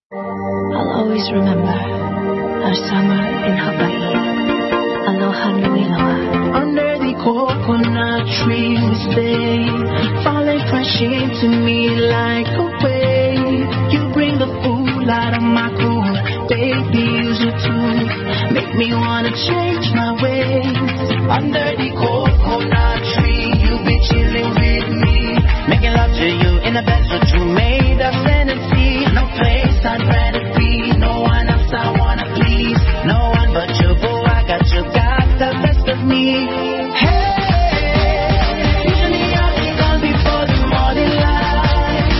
I'll always remember our summer in Hawaii. Aloha nui loa. Under the coconut tree we stay, falling crashing to me like a wave. You bring the fool out of my cool, baby, use your tools, make me wanna change my ways. Under the coconut tree, you be chilling with me, making love to you in the bed that you made of sand and sea. No place I'd rather be, no one else I wanna please, no one but you, boo, I got you, got the best of me. Hey, usually I'll be gone before the morning light.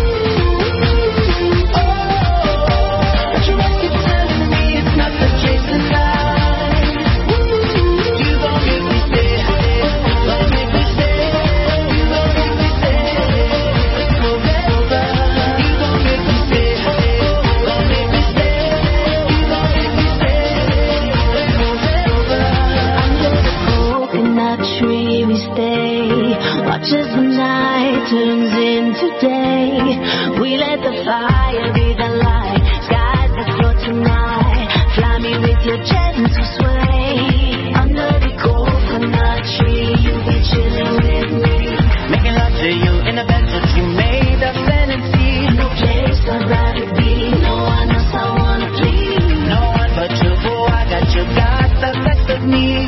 Ooh, oh, but you must keep telling me it's not the case tonight. Ooh, you gon' make me stay, gon' make me stay, you gon' make me stay forever. You gon' make me stay, gon' make me stay, you gon' make me stay forever. Under the coconut tree we stay, watch as the night turns into day. We let the fire be the light, skies the floor tonight. Fly me with your gentle sway. Under the coconut tree, you be chilling with me, Making love to you in the bed that you made of sand and sea. no place I'd rather be, no one else I wanna please. No one but you, boo, I got you, got the best of me.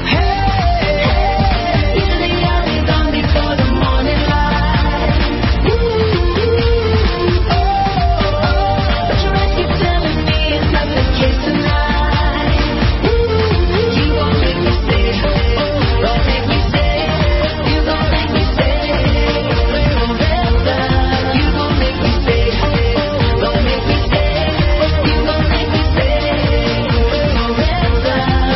Hey, usually I'll be gone before the morning light. Ooh, oh, but your eyes keep telling me it's not the case tonight. Ooh, you gon' make me stay, gon' make me stay, you gon' make me stay forever. You gon' make me stay, gon' make me stay, you gon' make me stay forever.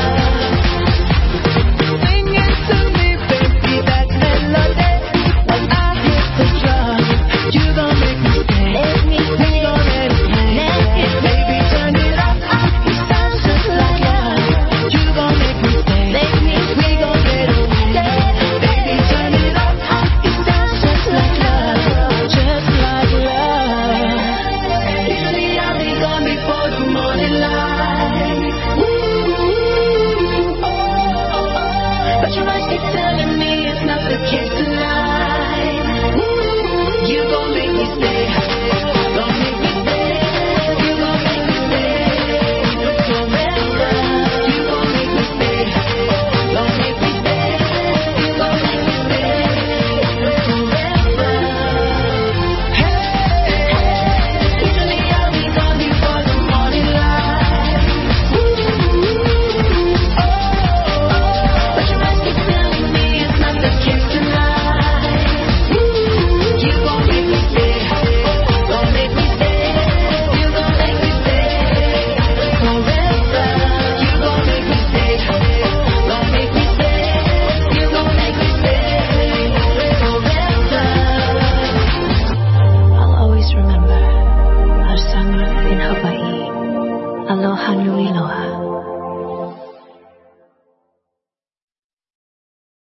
Singing to me, baby, that melody. When I hit the drum, you gon' make me stay. Let me We stay, gon' let it play. let it Baby, turn it up. It sounds just like love. You gon' make me stay. make me We gon' get away. Baby, turn it up. It sounds just like love. Just like love. Usually I'll be gone before the morning light. Ooh, oh, but your eyes keep telling me it's not the case tonight. Ooh, you gon' make me stay, gon' make me stay, you gon' make me stay forever. You gon' make me stay, gon' make me stay, you gon' make me stay forever. Hey, usually I'll be gone before the morning light. Ooh, oh, but your eyes keep telling me it's not the case tonight. Ooh, you gon' make me stay, gon' make me stay, you gon' make me stay forever. You gon' make me stay, gon' make me stay, you gon' make me stay forever. I'll always remember our summer in Hawaii. Aloha nui loa.